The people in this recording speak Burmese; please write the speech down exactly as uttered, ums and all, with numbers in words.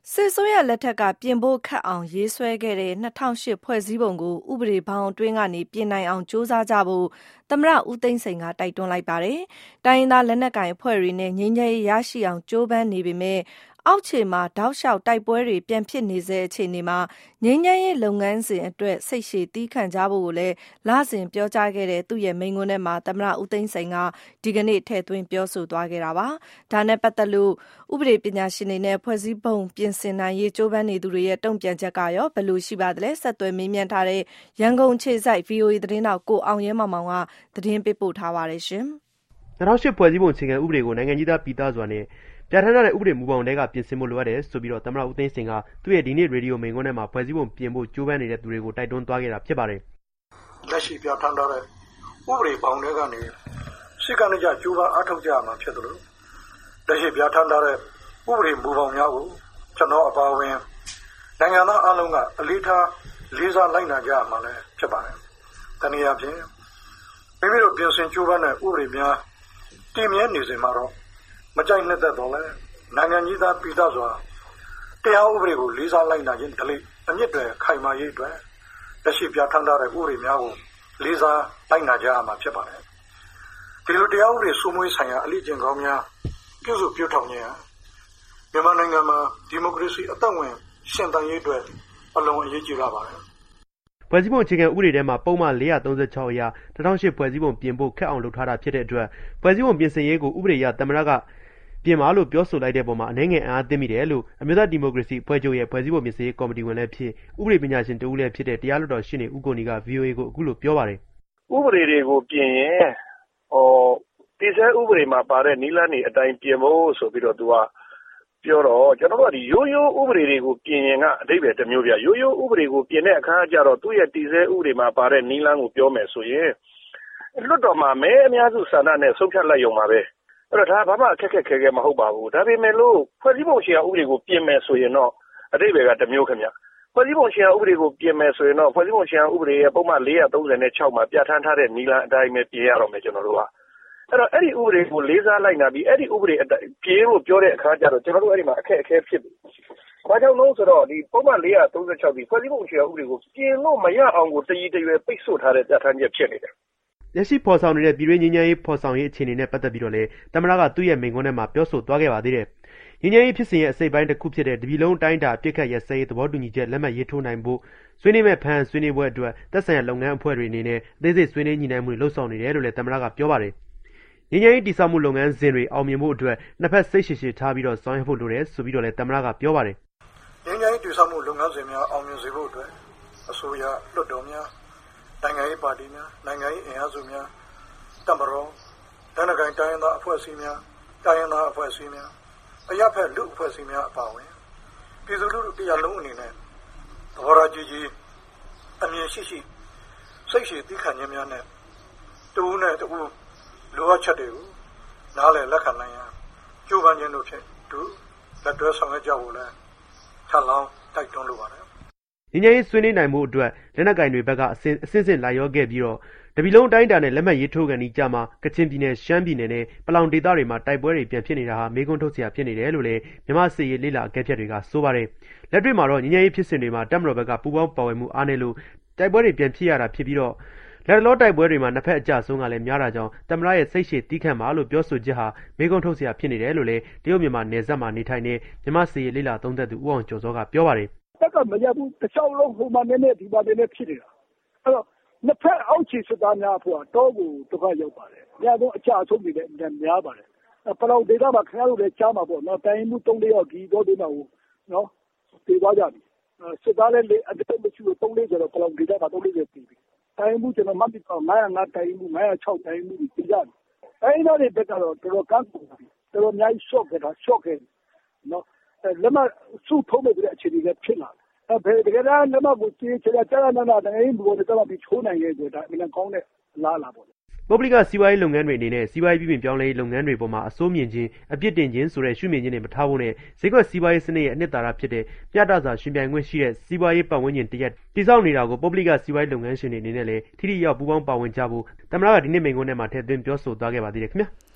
စစ်ဆိုးရလက်ထက်ကပြင်ဖို့ခတ်အောင်ရေးဆွဲခဲ့တဲ့၂၀၀၈ဖွဲ့စည်းပုံကိုဥပဒေဘောင်အတွင်းကနေပြင်နိုင်အောင်စ조사ကြဖို့သမ္မတဦးသိန်းစိန်ကတိုက်တွန်းလိုက်ပါတယ်။တိုင်းရင်းသားလက်နက်ကိုင်အဖွဲ့တွေနဲ့ငြိမ်းချမ်းရေးရရှိအောင်ကြိုးပမ်းနေပေမဲ့အောက်ခြေမှာတောက်လျှောက်တိုက်ပွဲတွေပြန်ဖြစ်နေစေအခြေအနေမှာငြိမ်းချမ်းရေးလုပ်ငန်းစဉ်အတွက်စိတ်ရှည်တီးခံကြဖို့ကိုလည်းလစဉ်ပြောကြားခဲ့တဲ့သူ့ရဲ့မိန့်ခွန်းထဲမှာသမ္မတဦးသိန်းစိန်ကဒီကနေ့ထည့်သွင်းပြောဆိုသွားခဲ့တာပါ။ဒါနဲ့ပတ်သက်လို့ဥပဒေပညာရှင်တွေနဲ့ဖွဲ့စည်းပုံပြင်ဆင်နိုင်ရေးကြိုးပမ်းနေသူတွေရဲ့တုံ့ပြန်ချက်ကရောဘယ်လိုရှိပါသလဲဆက်သွယ်မေးမြန်းထားတဲ့ရန်ကုန်ခြေစိုက် ဗီအိုအေ သတင်းတောက်ကိုအောင်ရဲမောင်မောင်ကသတင်းပေးပို့ထားပါတယ်ရှင်။၂၀၀၈ဖွဲ့စည်းပုံအခြေခံဥပဒေကိုနိုင်ငံကြီးသားပြည်သားစွာနဲ့ပြဋ္ဌာန်းထားတဲ့ဥပဒေမူဘောင်တွေကပြင်ဆင်ဖို့လိုအပ်တယ်ဆိုပြီးတော့သမ္မတဦးသိန်းစိန်ကသူ့ရဲ့ဒီနေ့ရေဒီယိုမိန့်ခွန်းထဲမှာဖွဲ့စည်းပုံပြင်ဖို့ကြိုးပမ်းနေတဲ့သူတွေကိုတိုက်တွန်းသွားခဲ့တာဖြစ်ပါတယ်။လက်ရှိပြဋ္ဌာန်းထားတဲ့ဥပဒေဘောင်တွေကနေစိတ်ကနေကြကြိုးပမ်းအားထုတ်ကြရမှာဖြစ်တယ်လို့လက်ရှိပြဋ္ဌာန်းထားတဲ့ဥပဒေမူဘောင်များကိုကျွန်တော်အပါအဝင်နိုင်ငံသားအလုံးကအလေးထားလေးစားလိုက်နာကြရမှာလည်းဖြစ်ပါတယ်။တနည်းအားဖြင့်မိမိတို့ပြင်ဆင်ကြိုးပမ်းတဲ့ဥပဒေများတည်မြဲနေစဉ်မှာတော့မကြိုက်နှစ်သက်တော့လဲနိုင်ငံကြီးသားပြည်သားစွာတရားဥပဒေကိုလေးစားလိုက်နာခြင်းဓလေ့အမြင့်တွေခိုင်မာရေးအတွက်လက်ရှိပြဋ္ဌာန်းထားတဲ့ဥပဒေများကိုလေးစားလိုက်နာကြရမှာဖြစ်ပါတယ်။ဒီလိုတရားဥပဒေစိုးမိုးဆိုင်ရာအလေးကျင့်ကောင်းများပြုစုပြောင်းထောင်ခြင်းဟာမြန်မာနိုင်ငံမှာဒီမိုကရေစီအသက်ဝင်ရှင်သန်ရေးအတွက်အလွန်အရေးကြီးလာပါတယ်။ဖွဲ့စည်းပုံအခြေခံဥပဒေထဲမှာပုံမှန်၄၃၆အရာ၂၀၀၈ဖွဲ့စည်းပုံပြင်ဖို့ခက်အောင်လုပ်ထားတာဖြစ်တဲ့အတွက်ဖွဲ့စည်းပုံပြင်ဆင်ရေးကိုဥပဒေအရသမ္မတကပြင်မာလို့ပြောဆိုလိုက်တဲ့ပုံမှာအနေငယ်အားသိမိတယ်လို့အမျိုးသားဒီမိုကရေစီအဖွဲ့ချုပ်ရဲ့ဖွဲ့စည်းပုံပြင်ဆင်ရေးကော်မတီဝင်လည်းဖြစ်ဥပဒေပညာရှင်တဦးလည်းဖြစ်တဲ့တရားလွှတ်တော်ရှင်းနေဦးကိုနီက ဗီအိုအေကိုအခုလိုပြောပါတယ်။ဥပဒေတွေကိုပြင်ရင်ဟောတည်ဆဲဥပဒေမှာပါတဲ့နည်းလမ်းတွေအတိုင်းပြင်ဖို့ဆိုပြီးတော့သူကပြောတော့ကျွန်တော်တို့ကဒီရိုးရိုးဥပဒေတွေကိုပြင်ရင်ကအဓိပ္ပာယ်တစ်မျိုးပြရိုးရိုးဥပဒေကိုပြင်တဲ့အခါကျတော့သူ့ရဲ့တည်ဆဲဥပဒေမှာပါတဲ့နည်းလမ်းကိုပြောမယ်ဆိုရင်လွှတ်တော်မှာမဲအများစုဆန္ဒနဲ့ဆုံးဖြတ်လိုက်ရုံပါပဲအဲ့တော့ဒါဘာမှအခက်အခဲခဲမဟုတ်ပါဘူးဒါပေမဲ့လို့ဖွဲ့စည်းပုံအခြေခံဥပဒေကိုပြင်မယ်ဆိုရင်တော့အဓိပ္ပာယ်ကတစ်မျိုးခင်ဗျဖွဲ့စည်းပုံအခြေခံဥပဒေကိုပြင်မယ်ဆိုရင်တော့ဖွဲ့စည်းပုံအခြေခံဥပဒေရဲ့ပုံမှန်၄၃၆မှာပြဋ္ဌာန်းထားတဲ့နည်းလမ်းအတိုင်းပဲပြင်ရတော့မယ်ကျွန်တော်တို့ကအဲ့တော့အဲ့ဒီဥပဒေကိုလေးစားလိုက်နာပြီးအဲ့ဒီဥပဒေအတိုင်းပြင်လို့ပြောတဲ့အခါကျတော့ကျွန်တော်တို့အဲ့ဒီမှာအခက်အခဲဖြစ်ပြီ။ဘာကြောင့်လို့ဆိုတော့ဒီပုံမှန်၄၃၆ဒီဖွဲ့စည်းပုံအခြေခံဥပဒေကိုပြင်လို့မရအောင်ကိုတည်တည်ရွယ်ပိတ်ဆို့ထားတဲ့ပြဋ္ဌာန်းချက်ဖြစ်နေတယ်။လက်ရှိဖော်ဆောင်နေတဲ့ပြည်တွင်းငြိမ်းချမ်းရေးဖော်ဆောင်ရေးအခြေအနေနဲ့ပတ်သက်ပြီးတော့လေသမ္မတကသူ့ရဲ့မိန့်ခွန်းထဲမှာပြောဆိုသွားခဲ့ပါသေးတယ်။ငြိမ်းချမ်းရေးဖြစ်စဉ်ရဲ့အစိပ်ပိုင်းတစ်ခုဖြစ်တဲ့တပြည်လုံးတိုင်းတာအပြစ်ခတ်ရစဲရေးသဘောတူညီချက်လက်မှတ်ရေးထိုးနိုင်ဖို့ဆွေးနွေးမဲ့ဖန်ဆွေးနွေးပွဲအတွက်သက်ဆိုင်ရာလုပ်ငန်းအဖွဲ့တွေအနေနဲ့အသေးစိတ်ဆွေးနွေးညှိနှိုင်းမှုတွေလှုပ်ဆောင်နေတယ်လို့လည်းသမ္မတကပြောပါတယ်။ငြိမ်းချမ်းရေးတည်ဆောက်မှုလုပ်ငန်းစဉ်တွေအောင်မြင်ဖို့အတွက်နှစ်ဖက်စိတ်ရှည်ရှည်ထားပြီးတော့ဆောင်ရွက်ဖို့လိုတယ်ဆိုပြီးတော့လည်းသမ္မတကပြောပါတယ်။ငြိမ်းချမ်းရေးတည်ဆောက်မှုလုပ်ငန်းစဉ်များအောင်မြင်စေဖို့အတွက်အစိုးရလွှတ်တော်များနိုင်ငံရေးပါတီများနိုင်ငံရေးအင်အားစုများတမတော်ဒေသခံတိုင်းရင်းသားအဖွဲ့အစည်းများတိုင်းရင်းသားအဖွဲ့အစည်းများအရပ်ဖက်လူအဖွဲ့အစည်းများအပါအဝင်ပြည်သူလူထုတရားလုံးအနေနဲ့သဘောထားကြီးကြီးအမြင်ရှိရှိစိတ်ရှိသိခံခြင်းများနဲ့တူနဲ့တူလိုအပ်ချက်တွေကိုနားလည်လက်ခံနိုင်ရန်ကြိုးပမ်းခြင်းတို့ဖြင့်သူလက်တွဲဆောင်ရွက်ကြဖို့လဲထပ်လောင်းတိုက်တွန်းလိုပါတယ်။ငြိမ်းချမ်းရေးဆွေးနွေးနိုင်မှုအတွက်လက်နက်ကိုင်တွေဘက်ကအစဉ်အဆင့်ဆင့်လာရောခဲ့ပြီးတော့တပြည်လုံးတိုင်းတာနဲ့လက်မှတ်ရေးထိုးကန်ဒီကြမှာကချင်ပြည်နယ်ရှမ်းပြည်နယ်နဲ့ပလောင်ဒေသတွေမှာတိုက်ပွဲတွေပြန်ဖြစ်နေတာဟာမေကွန်းထုတ်စရာဖြစ်နေတယ်လို့လည်းမြန်မာစစ်ရေးလေ့လာအကဲဖြတ်တွေကဆိုပါတယ်။လက်တွေ့မှာတော့ငြိမ်းချမ်းရေးဖြစ်စဉ်တွေမှာတပ်မတော်ဘက်ကပူးပေါင်းပါဝင်မှုအားနည်းလို့တိုက်ပွဲတွေပြန်ဖြစ်ရတာဖြစ်ပြီးတော့လက်တလောတိုက်ပွဲတွေမှာနှစ်ဖက်အကြဆုံးကလည်းများတာကြောင့်သမ္မတရဲ့စိတ်ရှည်တီးခတ်မှာလို့ပြောဆိုချက်ဟာမေကွန်းထုတ်စရာဖြစ်နေတယ်လို့လည်းတရုတ်မြန်မာနယ်စပ်မှာနေထိုင်နေမြန်မာစစ်ရေးလေ့လာသုံးသပ်သူဦးအောင်ကျော်စောကပြောပါတယ်။တက်ကမရဘူးတခြားလုံးဟိုမှာနည်းနည်းဒီမှာနည်းနည်းဖြစ်နေတာအဲ့တော့နှစ်ဖက်အောက်ခြေစစ်သားများဖို့တော့ကိုဒုက္ခရောက်ပါတယ်။ညတော့အကြအဆုံးတွေလည်းများပါတယ်။ပလောင်ဒေသမှာခင်ဗျားတို့လည်းကြားမှာပေါ့နော်တိုင်းမှုသုံးလေးယောက်ဒီတော့ဒီမှာနော်ပြေးသွားကြပြီ။စစ်သားလည်းအတက်မရှိလို့သုံးလေးဆိုတော့ပလောင်ဒေသမှာသုံးလေးပဲပြေးပြီ။တိုင်းမှုကျွန်တော်မှတ်ပြီးတော့905တိုင်းမှု906တိုင်းမှုပြေးကြပြီ။တိုင်းသားတွေဘက်ကတော့တော်တော်ကန့်ကွက်ပြီ။တော်တော်အများကြီး short ခဲ့တာ short ခဲ့နော်လက်မစုထုံးမဲ့တဲ့အခြေအနေလည်းဖြစ်လာတယ်။ဘယ်တကယ်တော့လက်မကိုကျေးချရာကြာနာနာတိုင်းဘူနဲ့တော့ပြီးချိုးနိုင်ရဲ့ဆိုတာအမှန်ကောင်းတဲ့လားလားပေါ့ပုဂ္ဂလိကစီးပွားရေးလုပ်ငန်းတွေအနေနဲ့စီးပွားရေးပြည်ပပြောင်းလဲရေးလုပ်ငန်းတွေပေါ်မှာအစိုးမြင်ခြင်းအပြစ်တင်ခြင်းဆိုတဲ့ရှုမြင်ခြင်းတွေမထားဖို့နဲ့ဈေးကွက်စီးပွားရေးစနစ်ရဲ့အနှစ်သာရဖြစ်တဲ့ပြတစာရှင်ပြိုင်ခွင့်ရှိတဲ့စီးပွားရေးပတ်ဝန်းကျင်တရက်တည်ဆောက်နေတာကိုပုဂ္ဂလိကစီးပွားရေးလုပ်ငန်းရှင်တွေအနေနဲ့လည်းထိထိရောက်ပူးပေါင်းပါဝင်ကြဖို့သမ္မတကဒီနေ့မိန့်ခွန်းထဲမှာထည့်သွင်းပြောဆိုသွားခဲ့ပါသေးတယ်ခင်ဗျာ